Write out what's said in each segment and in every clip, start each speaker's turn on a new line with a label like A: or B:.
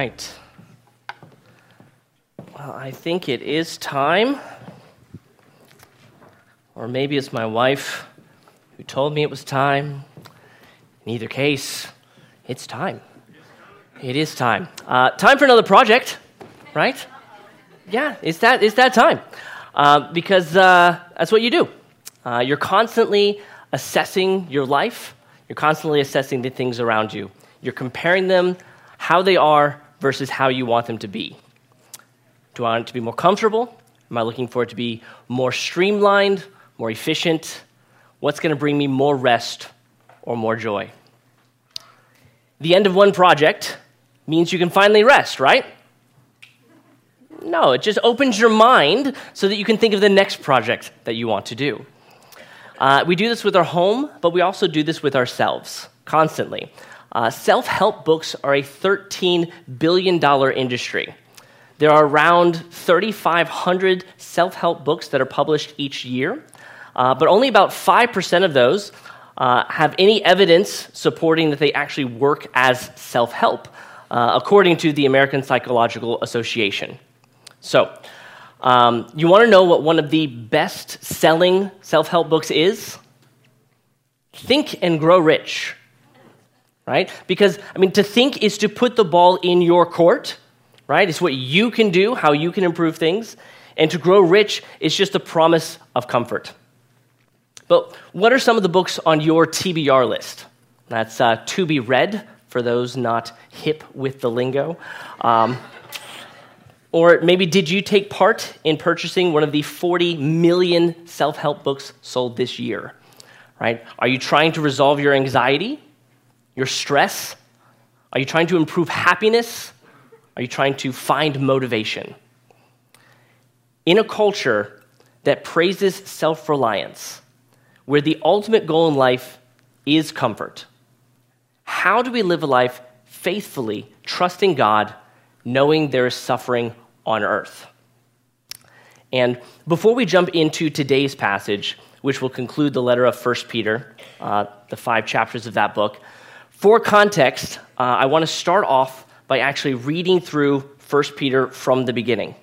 A: right. Well, I think it is time. Or maybe it's my wife who told me it was time. In either case, it's time. It is time. Time for another project, right? Yeah, it's that time. Because that's what you do. You're constantly assessing your life. You're constantly assessing the things around you. You're comparing them, how they are versus how you want them to be. Do I want it to be more comfortable? Am I looking for it to be more streamlined, more efficient? What's going to bring me more rest or more joy? The end of one project means you can finally rest, right? No, it just opens your mind so that you can think of the next project that you want to do. We do this with our home, but we also do this with ourselves constantly. Self-help books are a $13 billion industry. There are around 3,500 self-help books that are published each year, but only about 5% of those have any evidence supporting that they actually work as self-help, according to the American Psychological Association. So, you want to know what one of the best-selling self-help books is? Think and Grow Rich, right? Because, to think is to put the ball in your court, right? It's what you can do, how you can improve things. And to grow rich is just a promise of comfort. But what are some of the books on your TBR list? That's to be read, for those not hip with the lingo. Or maybe did you take part in purchasing one of the 40 million self-help books sold this year? Right? Are you trying to resolve your anxiety, your stress? Are you trying to improve happiness? Are you trying to find motivation? In a culture that praises self-reliance, where the ultimate goal in life is comfort, how do we live a life faithfully trusting God, knowing there is suffering on earth? And before we jump into today's passage, which will conclude the letter of 1 Peter, the 5 chapters of that book, for context, I want to start off by actually reading through 1 Peter from the beginning.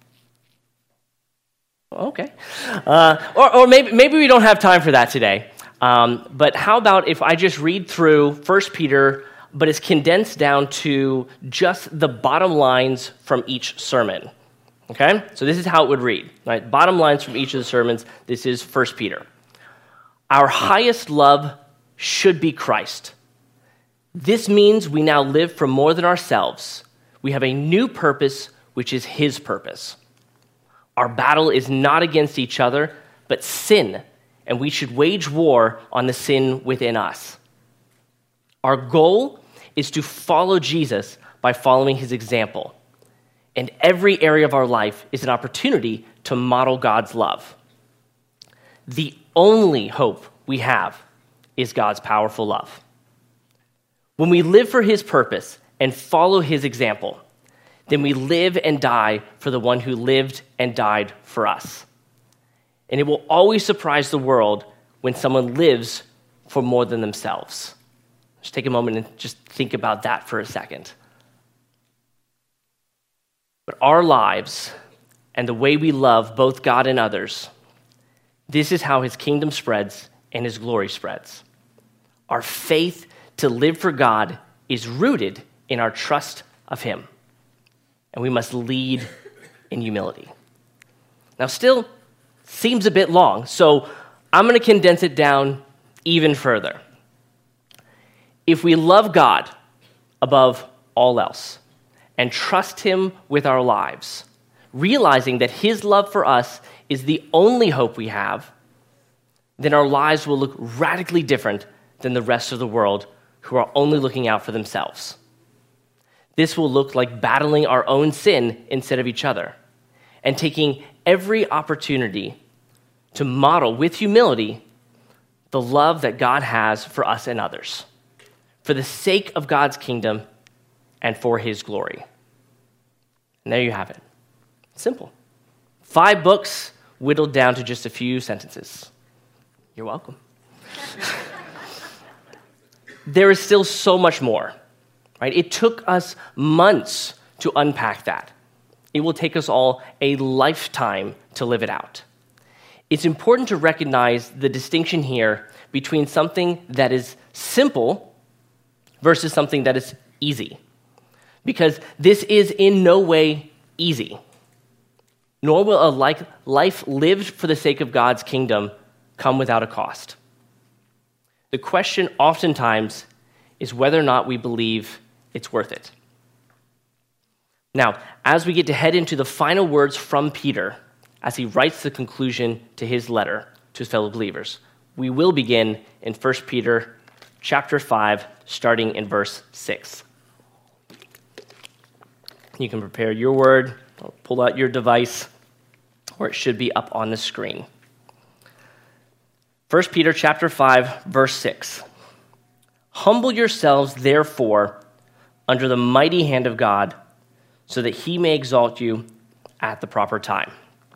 A: Okay. Or maybe we don't have time for that today. But how about if I just read through 1 Peter, but it's condensed down to just the bottom lines from each sermon. Okay? So this is how it would read. Right? Bottom lines from each of the sermons. This is 1 Peter. Our highest love should be Christ. This means we now live for more than ourselves. We have a new purpose, which is His purpose. Our battle is not against each other, but sin, and we should wage war on the sin within us. Our goal is to follow Jesus by following His example, and every area of our life is an opportunity to model God's love. The only hope we have is God's powerful love. When we live for His purpose and follow His example, then we live and die for the one who lived and died for us. And it will always surprise the world when someone lives for more than themselves. Just take a moment and just think about that for a second. But our lives and the way we love both God and others, this is how His kingdom spreads and His glory spreads. Our faith to live for God is rooted in our trust of Him. And we must lead in humility. Now, still seems a bit long, so I'm going to condense it down even further. If we love God above all else and trust Him with our lives, realizing that His love for us is the only hope we have, then our lives will look radically different than the rest of the world who are only looking out for themselves. This will look like battling our own sin instead of each other and taking every opportunity to model with humility the love that God has for us and others, for the sake of God's kingdom and for His glory. And there you have it. Simple. 5 books whittled down to just a few sentences. You're welcome. There is still so much more. right? It took us months to unpack that. It will take us all a lifetime to live it out. It's important to recognize the distinction here between something that is simple versus something that is easy. Because this is in no way easy. Nor will a life lived for the sake of God's kingdom come without a cost. The question oftentimes is whether or not we believe it's worth it. Now, as we get to head into the final words from Peter, as he writes the conclusion to his letter to his fellow believers, we will begin in 1 Peter chapter 5, starting in verse 6. You can prepare your word, or pull out your device, or it should be up on the screen. 1 Peter chapter 5, verse 6. Humble yourselves, therefore, under the mighty hand of God, so that he may exalt you at the proper time.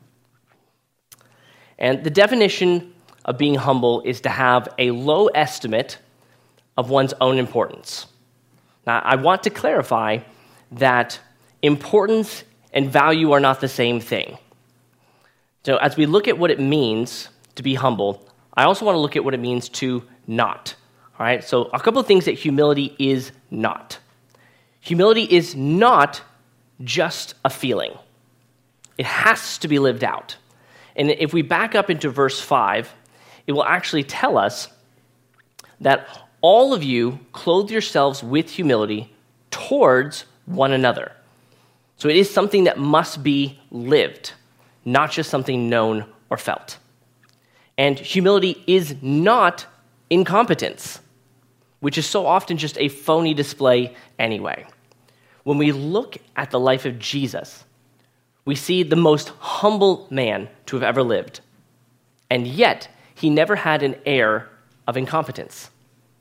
A: And the definition of being humble is to have a low estimate of one's own importance. Now, I want to clarify that importance and value are not the same thing. So as we look at what it means to be humble, I also want to look at what it means to not. All right, so a couple of things that humility is not. Humility is not just a feeling. It has to be lived out. And if we back up into verse 5, it will actually tell us that all of you clothe yourselves with humility towards one another. So it is something that must be lived, not just something known or felt. And humility is not incompetence, which is so often just a phony display anyway. When we look at the life of Jesus, we see the most humble man to have ever lived, and yet he never had an air of incompetence.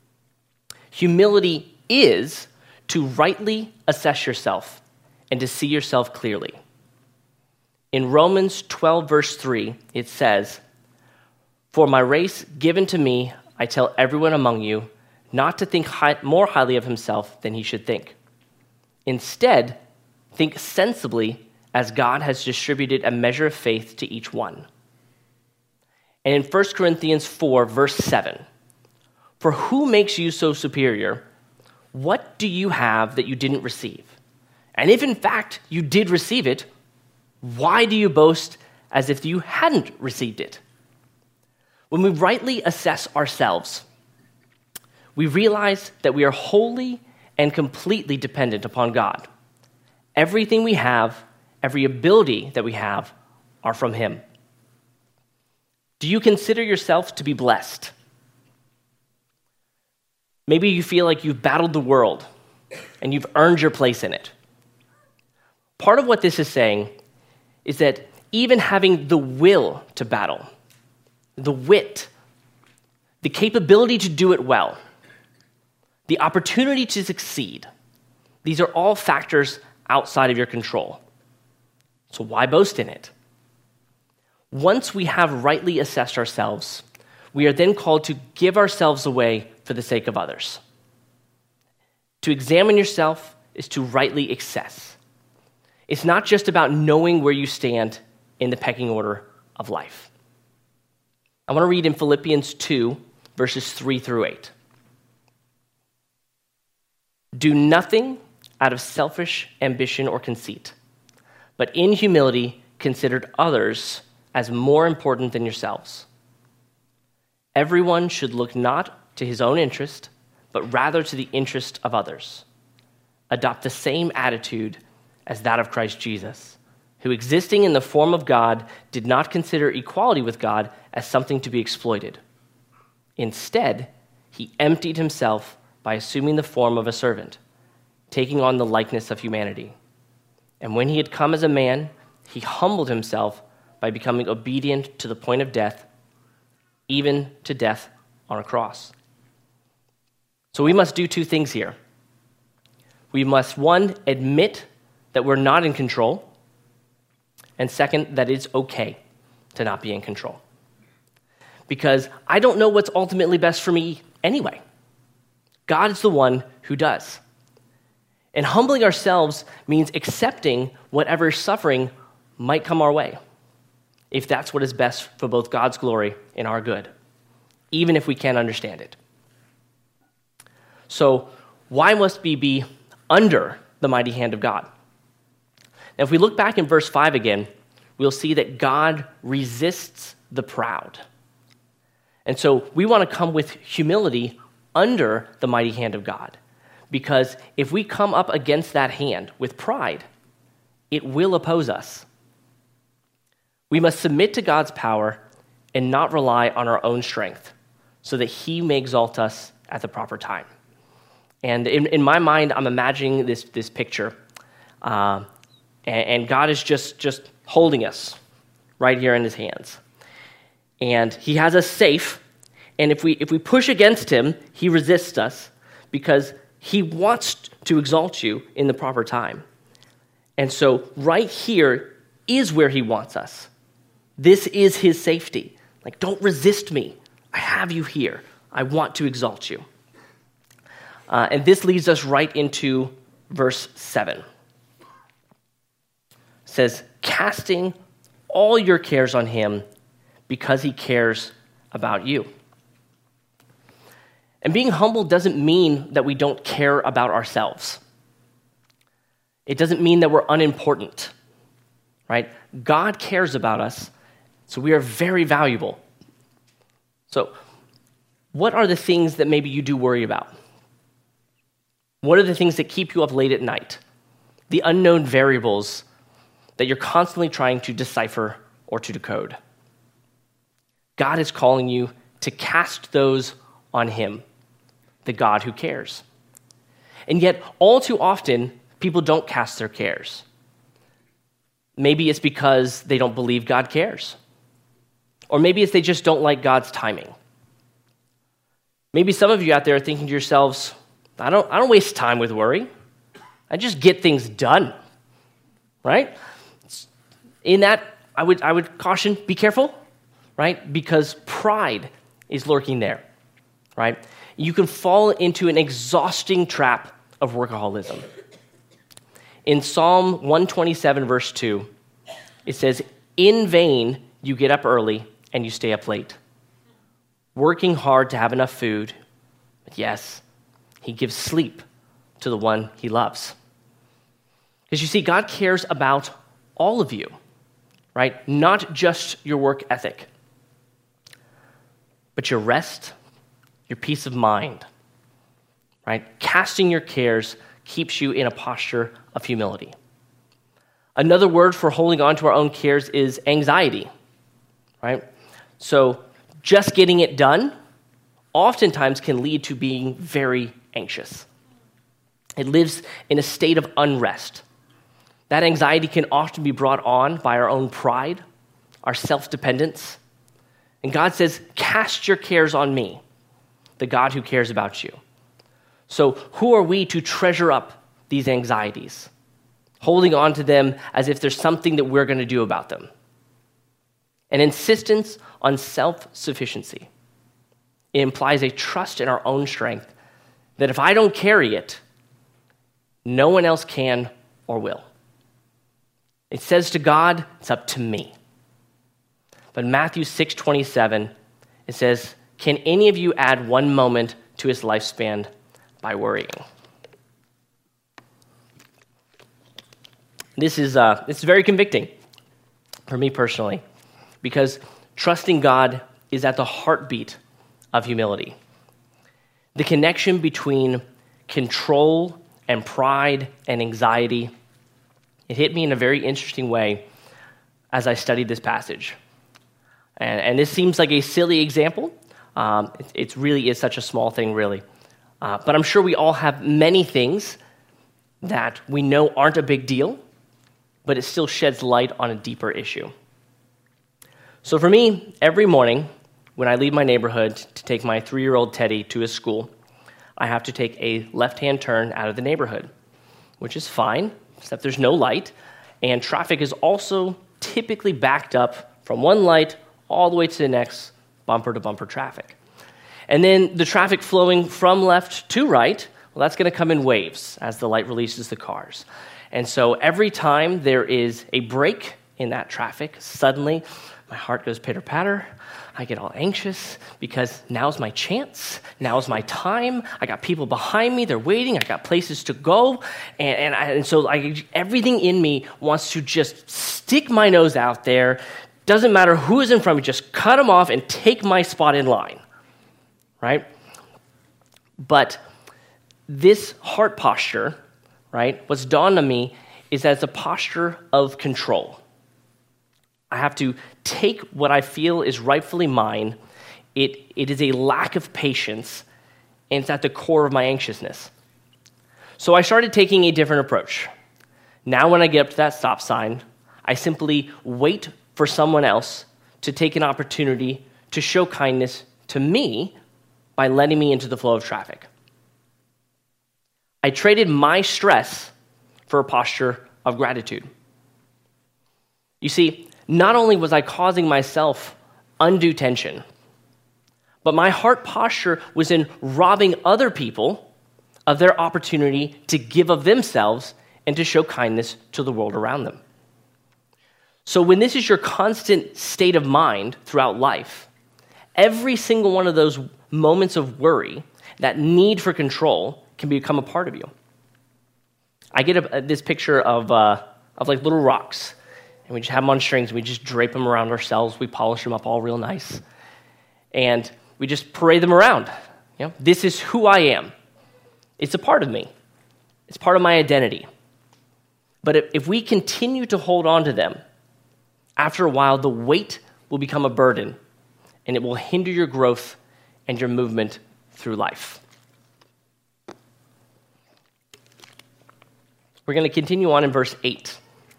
A: Humility is to rightly assess yourself and to see yourself clearly. In Romans 12, verse 3, it says, "For my race given to me, I tell everyone among you, not to think more highly of himself than he should think. Instead, think sensibly as God has distributed a measure of faith to each one." And in 1 Corinthians 4, verse 7, "For who makes you so superior? What do you have that you didn't receive? And if in fact you did receive it, why do you boast as if you hadn't received it?" When we rightly assess ourselves, we realize that we are wholly and completely dependent upon God. Everything we have, every ability that we have, are from him. Do you consider yourself to be blessed? Maybe you feel like you've battled the world and you've earned your place in it. Part of what this is saying is that even having the will to battle, the wit, the capability to do it well, the opportunity to succeed, these are all factors outside of your control. So why boast in it? Once we have rightly assessed ourselves, we are then called to give ourselves away for the sake of others. To examine yourself is to rightly assess. It's not just about knowing where you stand in the pecking order of life. I want to read in Philippians 2, verses 3 through 8. "Do nothing out of selfish ambition or conceit, but in humility consider others as more important than yourselves. Everyone should look not to his own interest, but rather to the interest of others. Adopt the same attitude as that of Christ Jesus, who, existing in the form of God, did not consider equality with God as something to be exploited. Instead, he emptied himself by assuming the form of a servant, taking on the likeness of humanity. And when he had come as a man, he humbled himself by becoming obedient to the point of death, even to death on a cross." So we must do two things here. We must, one, admit that we're not in control, and second, that it's okay to not be in control. Because I don't know what's ultimately best for me anyway. God is the one who does. And humbling ourselves means accepting whatever suffering might come our way, if that's what is best for both God's glory and our good, even if we can't understand it. So why must we be under the mighty hand of God? Now, if we look back in verse 5 again, we'll see that God resists the proud. And so we want to come with humility under the mighty hand of God, because if we come up against that hand with pride, it will oppose us. We must submit to God's power and not rely on our own strength so that he may exalt us at the proper time. And in my mind, I'm imagining this picture, and God is just holding us right here in his hands. And he has us safe, and if we push against him, he resists us because he wants to exalt you in the proper time. And so right here is where he wants us. This is his safety. Like, don't resist me. I have you here. I want to exalt you. And this leads us right into verse 7. It says, casting all your cares on him because he cares about you. And being humble doesn't mean that we don't care about ourselves. It doesn't mean that we're unimportant, right? God cares about us, so we are very valuable. So what are the things that maybe you do worry about? What are the things that keep you up late at night? The unknown variables that you're constantly trying to decipher or to decode. God is calling you to cast those on him, the God who cares. And yet, all too often, people don't cast their cares. Maybe it's because they don't believe God cares. Or maybe it's they just don't like God's timing. Maybe some of you out there are thinking to yourselves, I don't waste time with worry. I just get things done, right? In that, I would caution, be careful, right? Because pride is lurking there, right? You can fall into an exhausting trap of workaholism. In Psalm 127, verse 2, it says, in vain you get up early and you stay up late, working hard to have enough food, but yes, he gives sleep to the one he loves. Because you see, God cares about all of you, right? Not just your work ethic, but your rest, your peace of mind, right? Casting your cares keeps you in a posture of humility. Another word for holding on to our own cares is anxiety, right? So just getting it done oftentimes can lead to being very anxious. It lives in a state of unrest. That anxiety can often be brought on by our own pride, our self-dependence. And God says, cast your cares on me, the God who cares about you. So who are we to treasure up these anxieties, holding on to them as if there's something that we're going to do about them? An insistence on self-sufficiency. It implies a trust in our own strength that if I don't carry it, no one else can or will. It says to God, it's up to me. But Matthew 6:27, it says, can any of you add 1 moment to his lifespan by worrying? This is very convicting for me personally, because trusting God is at the heartbeat of humility. The connection between control and pride and anxiety, it hit me in a very interesting way as I studied this passage. And this seems like a silly example. It really is such a small thing, really. But I'm sure we all have many things that we know aren't a big deal, but it still sheds light on a deeper issue. So for me, every morning when I leave my neighborhood to take my 3-year-old Teddy to his school, I have to take a left-hand turn out of the neighborhood, which is fine, except there's no light, and traffic is also typically backed up from one light all the way to the next, bumper-to-bumper traffic. And then the traffic flowing from left to right, well, Well, that's going to come in waves as the light releases the cars. And so every time there is a break in that traffic, suddenly my heart goes pitter-patter. I get all anxious because now's my chance. Now's my time. I got people behind me. They're waiting. I got places to go. And so everything in me wants to just stick my nose out there. Doesn't matter who is in front of me. Just cut them off and take my spot in line, right? But this heart posture, right, what's dawned on me is that it's a posture of control. I have to take what I feel is rightfully mine. It is a lack of patience, and it's at the core of my anxiousness. So I started taking a different approach. Now when I get up to that stop sign, I simply wait for someone else to take an opportunity to show kindness to me by letting me into the flow of traffic. I traded my stress for a posture of gratitude. You see, not only was I causing myself undue tension, but my heart posture was in robbing other people of their opportunity to give of themselves and to show kindness to the world around them. So when this is your constant state of mind throughout life, every single one of those moments of worry, that need for control, can become a part of you. I get this picture of like little rocks, and we just have them on strings, and we just drape them around ourselves. We polish them up all real nice, and we just parade them around. You know, this is who I am. It's a part of me. It's part of my identity. But if we continue to hold on to them, after a while, the weight will become a burden, and it will hinder your growth and your movement through life. We're going to continue on in verse 8.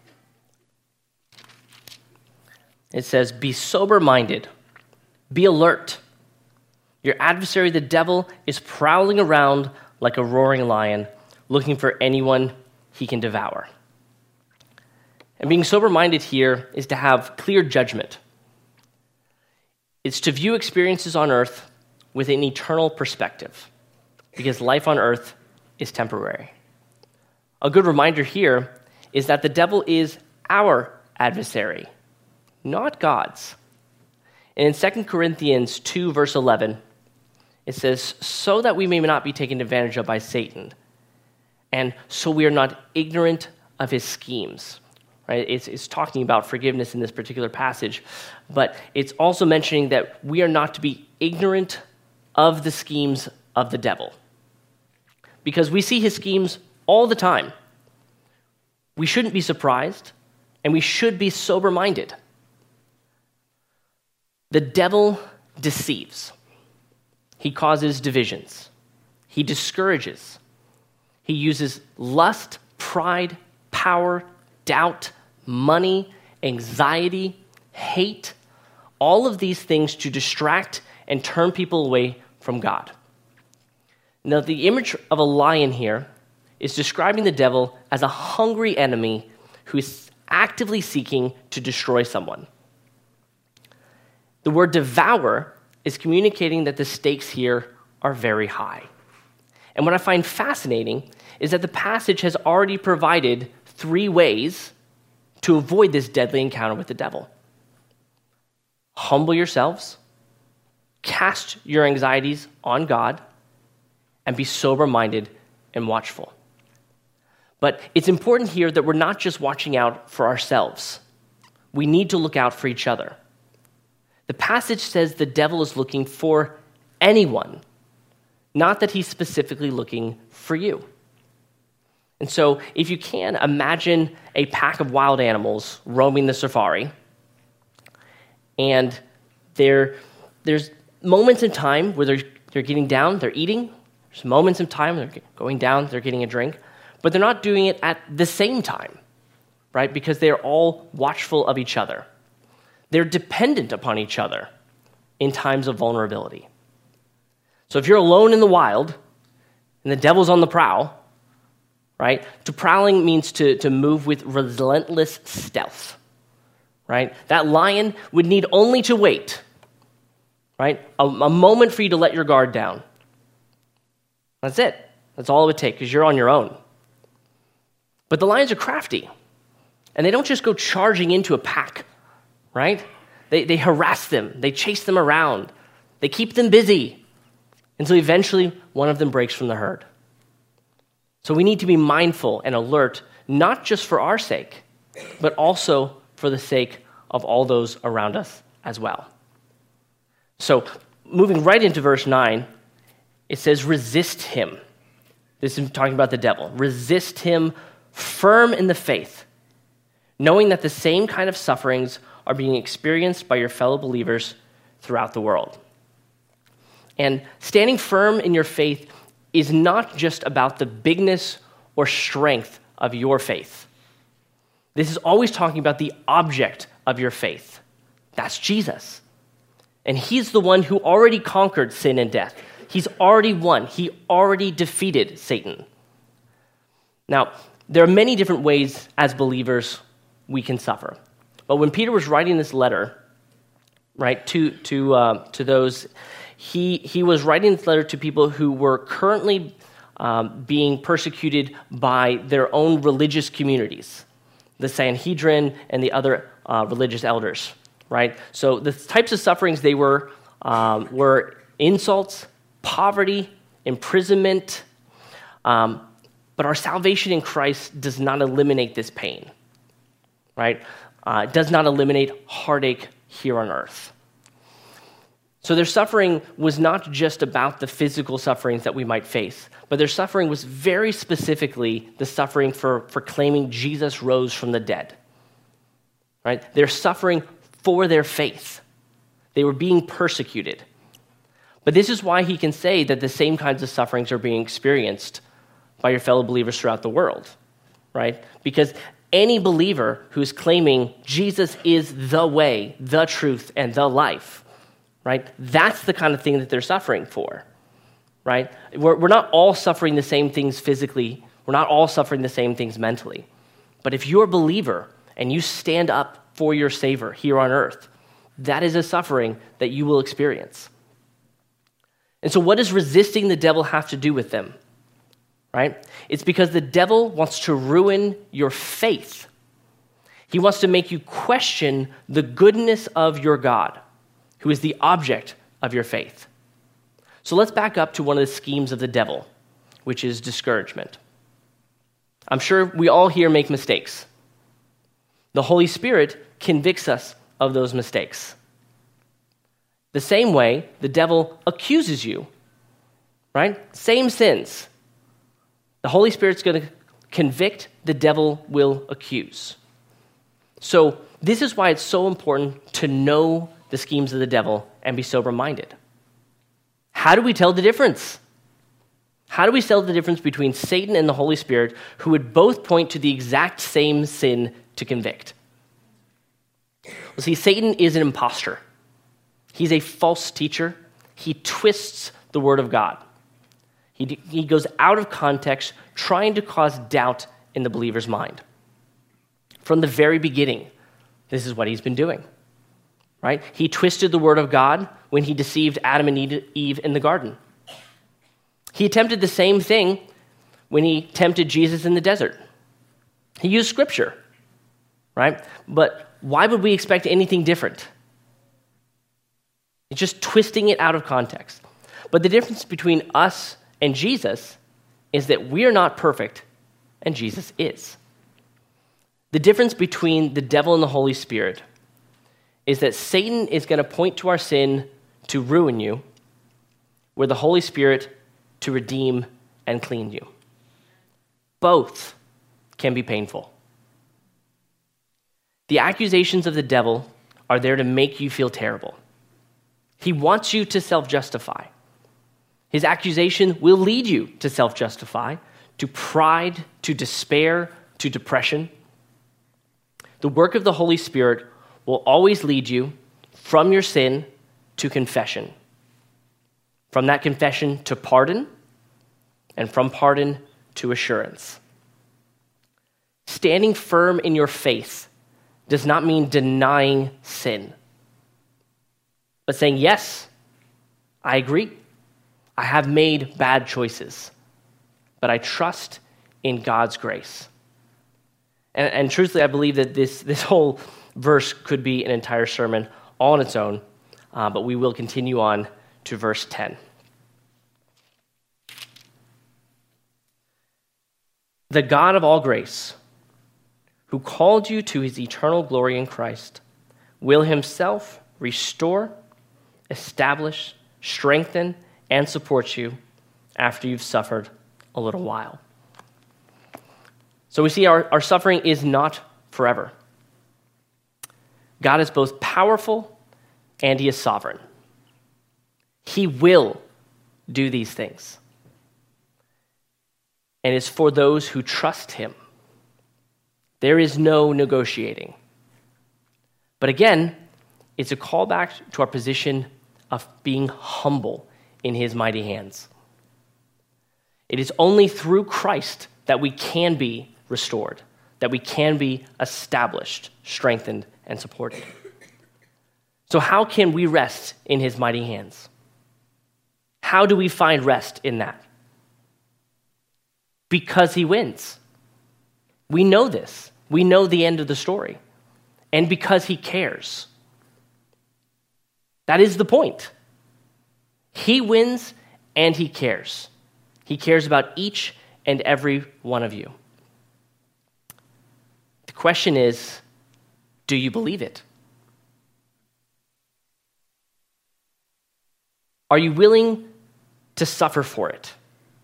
A: It says, "Be sober-minded, be alert. Your adversary, the devil, is prowling around like a roaring lion, looking for anyone he can devour." And being sober-minded here is to have clear judgment. It's to view experiences on earth with an eternal perspective, because life on earth is temporary. A good reminder here is that the devil is our adversary, not God's. And in 2 Corinthians 2, verse 11, it says, "So that we may not be taken advantage of by Satan, and so we are not ignorant of his schemes." Right? It's talking about forgiveness in this particular passage, but it's also mentioning that we are not to be ignorant of the schemes of the devil, because we see his schemes all the time. We shouldn't be surprised, and we should be sober-minded. The devil deceives. He causes divisions. He discourages. He uses lust, pride, power, doubt, money, anxiety, hate, all of these things to distract and turn people away from God. Now, the image of a lion here is describing the devil as a hungry enemy who is actively seeking to destroy someone. The word devour is communicating that the stakes here are very high. And what I find fascinating is that the passage has already provided 3 ways to avoid this deadly encounter with the devil. Humble yourselves, cast your anxieties on God, and be sober-minded and watchful. But it's important here that we're not just watching out for ourselves. We need to look out for each other. The passage says the devil is looking for anyone, not that he's specifically looking for you. And so if you can, imagine a pack of wild animals roaming the safari, and there's moments in time where they're getting down, they're eating. There's moments in time they're going down, they're getting a drink, but they're not doing it at the same time, right? Because they're all watchful of each other. They're dependent upon each other in times of vulnerability. So if you're alone in the wild and the devil's on the prowl, right? To prowling means to move with relentless stealth, right? That lion would need only to wait, right? A moment for you to let your guard down. That's it. That's all it would take, because you're on your own. But the lions are crafty, and they don't just go charging into a pack, right? They harass them. They chase them around. They keep them busy until eventually one of them breaks from the herd. So we need to be mindful and alert, not just for our sake, but also for the sake of all those around us as well. So moving right into verse 9, it says, resist him. This is talking about the devil. Resist him firm in the faith, knowing that the same kind of sufferings are being experienced by your fellow believers throughout the world. And standing firm in your faith is not just about the bigness or strength of your faith. This is always talking about the object of your faith. That's Jesus. And he's the one who already conquered sin and death. He's already won. He already defeated Satan. Now, there are many different ways as believers we can suffer. But when Peter was writing this letter, right, to those, he was writing this letter to people who were currently being persecuted by their own religious communities, the Sanhedrin and the other religious elders, right? So the types of sufferings they were insults, poverty, imprisonment, but our salvation in Christ does not eliminate this pain, right? It does not eliminate heartache here on earth. So their suffering was not just about the physical sufferings that we might face, but their suffering was very specifically the suffering for claiming Jesus rose from the dead, right? They're suffering for their faith. They were being persecuted. But this is why he can say that the same kinds of sufferings are being experienced by your fellow believers throughout the world, right? Because any believer who's claiming Jesus is the way, the truth, and the life, right? That's the kind of thing that they're suffering for, right? We're not all suffering the same things physically. We're not all suffering the same things mentally. But if you're a believer and you stand up for your Savior here on earth, that is a suffering that you will experience. And so what does resisting the devil have to do with them? Right? It's because the devil wants to ruin your faith. He wants to make you question the goodness of your God, who is the object of your faith. So let's back up to one of the schemes of the devil, which is discouragement. I'm sure we all here make mistakes. The Holy Spirit convicts us of those mistakes. The same way the devil accuses you, right? Same sins. The Holy Spirit's going to convict, the devil will accuse. So this is why it's so important to know the schemes of the devil and be sober-minded. How do we tell the difference? How do we tell the difference between Satan and the Holy Spirit, who would both point to the exact same sin to convict? Well, see, Satan is an imposter. He's a false teacher. He twists the word of God. He goes out of context, trying to cause doubt in the believer's mind. From the very beginning, this is what he's been doing, right? He twisted the word of God when he deceived Adam and Eve in the garden. He attempted the same thing when he tempted Jesus in the desert. He used scripture, right? But why would we expect anything different? It's just twisting it out of context. But the difference between us and Jesus is that we are not perfect, and Jesus is. The difference between the devil and the Holy Spirit is that Satan is going to point to our sin to ruin you, where the Holy Spirit to redeem and clean you. Both can be painful. The accusations of the devil are there to make you feel terrible. He wants you to self-justify. His accusation will lead you to self-justify, to pride, to despair, to depression. The work of the Holy Spirit will always lead you from your sin to confession, from that confession to pardon, and from pardon to assurance. Standing firm in your faith does not mean denying sin, but saying, yes, I agree. I have made bad choices. but I trust in God's grace. And truthfully, I believe that this whole verse could be an entire sermon all on its own, but we will continue on to verse 10. The God of all grace, who called you to his eternal glory in Christ, will himself restore, establish, strengthen, and support you after you've suffered a little while. So we see our suffering is not forever. God is both powerful and he is sovereign. He will do these things. And it's for those who trust him. There is no negotiating. But again, it's a callback to our position of being humble in his mighty hands. It is only through Christ that we can be restored, that we can be established, strengthened, and supported. So how can we rest in his mighty hands? How do we find rest in that? Because he wins. We know this. We know the end of the story. And because he cares. That is the point. He wins and he cares. He cares about each and every one of you. The question is, do you believe it? Are you willing to suffer for it?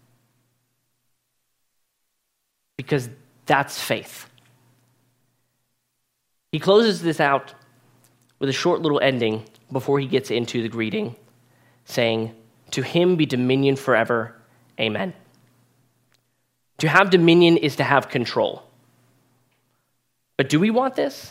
A: Because that's faith. He closes this out with a short little ending before he gets into the greeting, saying, "To him be dominion forever. Amen." To have dominion is to have control. But do we want this?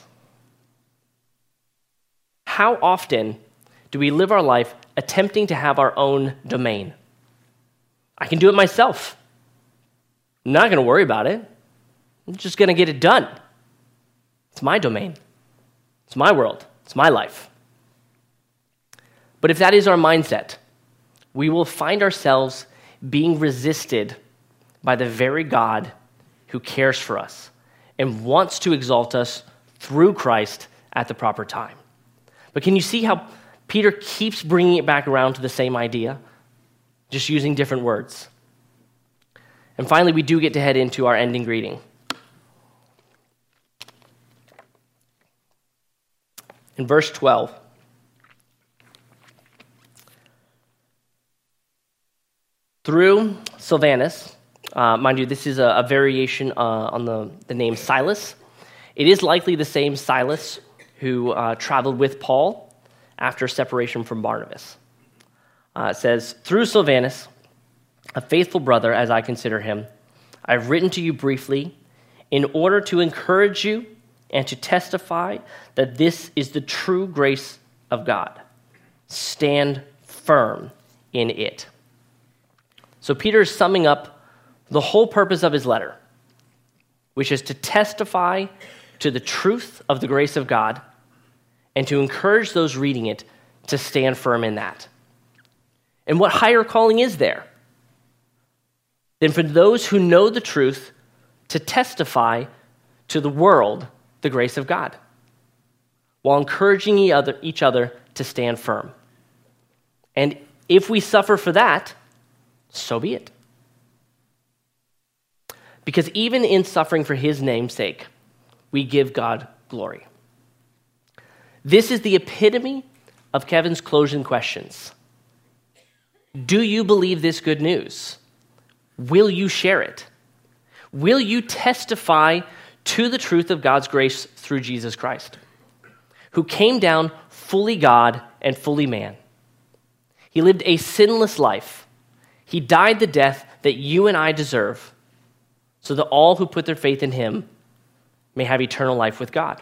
A: How often do we live our life attempting to have our own domain? I can do it myself. I'm not going to worry about it. I'm just going to get it done. It's my domain. It's my world. It's my life. But if that is our mindset, we will find ourselves being resisted by the very God who cares for us and wants to exalt us through Christ at the proper time. But can you see how Peter keeps bringing it back around to the same idea, just using different words? And finally, we do get to head into our ending greeting. In verse 12, through Silvanus, mind you, this is a variation on the name Silas. It is likely the same Silas who traveled with Paul after separation from Barnabas. It says, through Silvanus, a faithful brother, as I consider him, I've written to you briefly in order to encourage you and to testify that this is the true grace of God. Stand firm in it. So Peter is summing up the whole purpose of his letter, which is to testify to the truth of the grace of God and to encourage those reading it to stand firm in that. And what higher calling is there than for those who know the truth to testify to the world the grace of God, while encouraging each other to stand firm. And if we suffer for that, so be it. Because even in suffering for his name's sake, we give God glory. This is the epitome of Kevin's closing questions. Do you believe this good news? Will you share it? Will you testify to the truth of God's grace through Jesus Christ, who came down fully God and fully man? He lived a sinless life. He died the death that you and I deserve, so that all who put their faith in him may have eternal life with God.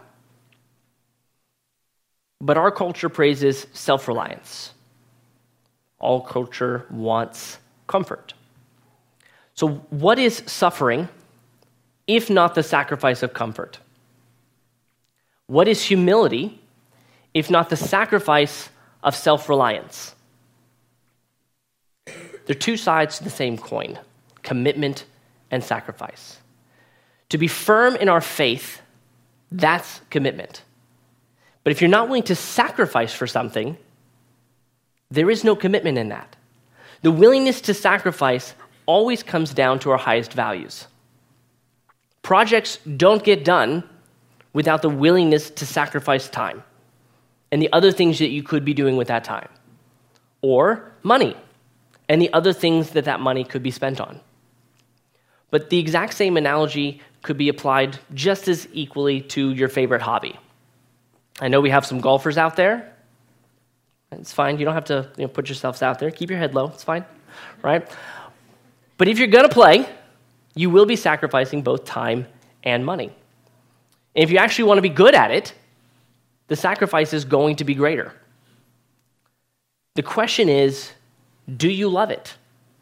A: But our culture praises self-reliance. All culture wants comfort. So what is suffering, if not the sacrifice of comfort? What is humility, if not the sacrifice of self-reliance? They're two sides to the same coin, commitment and sacrifice. To be firm in our faith, that's commitment. But if you're not willing to sacrifice for something, there is no commitment in that. The willingness to sacrifice always comes down to our highest values. Projects don't get done without the willingness to sacrifice time and the other things that you could be doing with that time, or money and the other things that that money could be spent on. But the exact same analogy could be applied just as equally to your favorite hobby. I know we have some golfers out there. It's fine. You don't have to put yourselves out there. Keep your head low. It's fine, right? But if you're going to play, you will be sacrificing both time and money. And if you actually want to be good at it, the sacrifice is going to be greater. The question is, do you love it?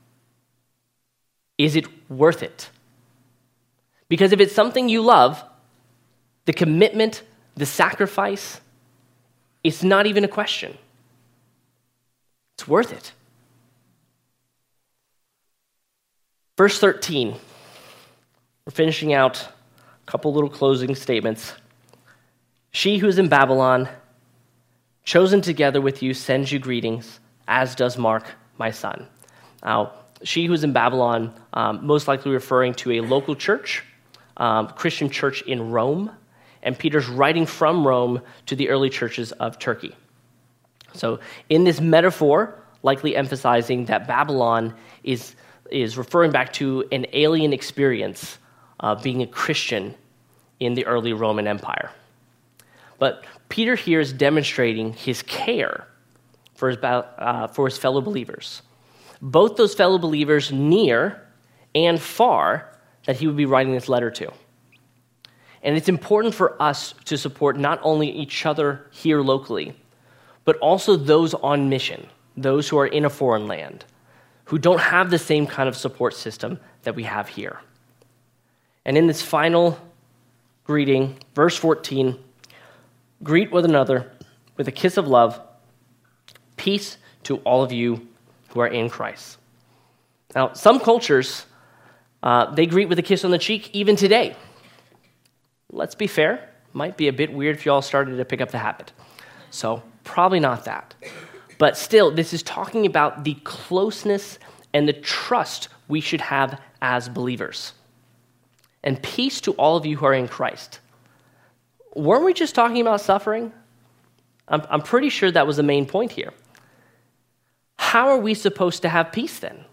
A: Is it worth it? Because if it's something you love, the commitment, the sacrifice, it's not even a question. It's worth it. Verse 13, we're finishing out a couple little closing statements. She who is in Babylon, chosen together with you, sends you greetings, as does Mark, my son. Now, she who is in Babylon, most likely referring to a local church, Christian church in Rome, and Peter's writing from Rome to the early churches of Turkey. So in this metaphor, likely emphasizing that Babylon is referring back to an alien experience being a Christian in the early Roman Empire. But Peter here is demonstrating his care for his fellow believers, both those fellow believers near and far that he would be writing this letter to. And it's important for us to support not only each other here locally, but also those on mission, those who are in a foreign land, who don't have the same kind of support system that we have here. And in this final greeting, verse 14, greet one another with a kiss of love. Peace to all of you who are in Christ. Now, some cultures, they greet with a kiss on the cheek even today. Let's be fair, might be a bit weird if you all started to pick up the habit. So probably not that. But still, this is talking about the closeness and the trust we should have as believers. And peace to all of you who are in Christ. Weren't we just talking about suffering? I'm pretty sure that was the main point here. How are we supposed to have peace then?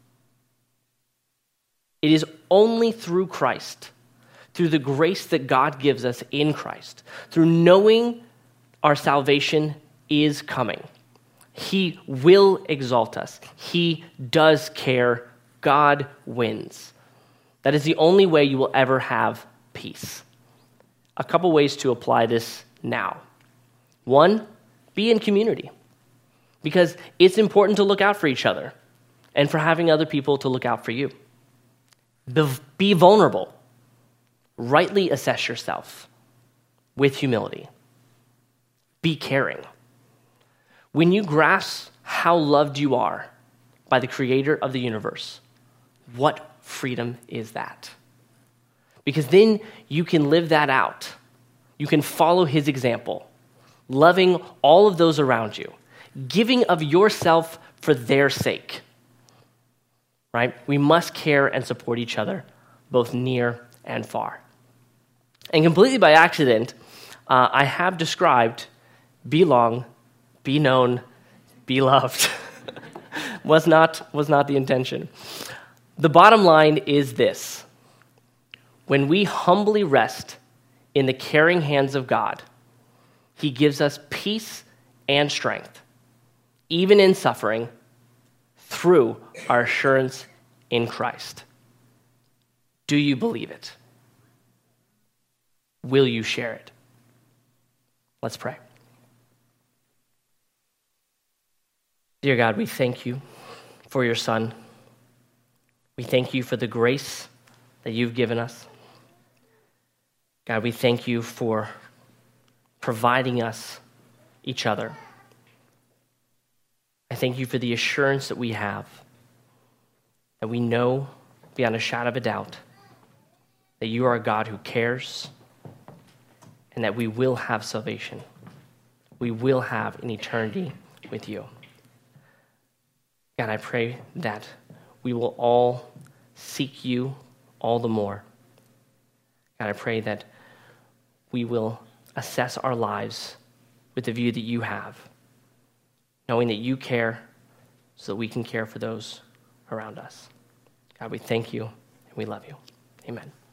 A: It is only through Christ, through the grace that God gives us in Christ, through knowing our salvation is coming. He will exalt us. He does care. God wins. That is the only way you will ever have peace. A couple ways to apply this now. One, be in community, because it's important to look out for each other and for having other people to look out for you. Be vulnerable. Rightly assess yourself with humility. Be caring. When you grasp how loved you are by the creator of the universe, what freedom is that? Because then you can live that out. You can follow his example, loving all of those around you, giving of yourself for their sake. Right? We must care and support each other, both near and far. And completely by accident, I have described belong, be known, be loved. was not the intention. The bottom line is this. When we humbly rest in the caring hands of God, he gives us peace and strength, even in suffering, through our assurance in Christ. Do you believe it? Will you share it? Let's pray. Dear God, we thank you for your Son. We thank you for the grace that you've given us. God, we thank you for providing us each other. I thank you for the assurance that we have, that we know beyond a shadow of a doubt that you are a God who cares and that we will have salvation. We will have an eternity with you. God, I pray that we will all seek you all the more. God, I pray that we will assess our lives with the view that you have, knowing that you care so that we can care for those around us. God, we thank you and we love you. Amen.